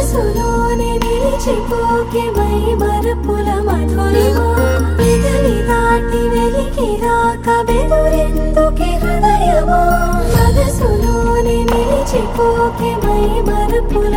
మనసులోనే నిలిచిపోకే మై మరుపుల మధురిమా పెదవి దాటి వెలికి రాక బెదురెందుకే హృదయమా మనసులోనే నిలిచిపోకే మై మరుపుల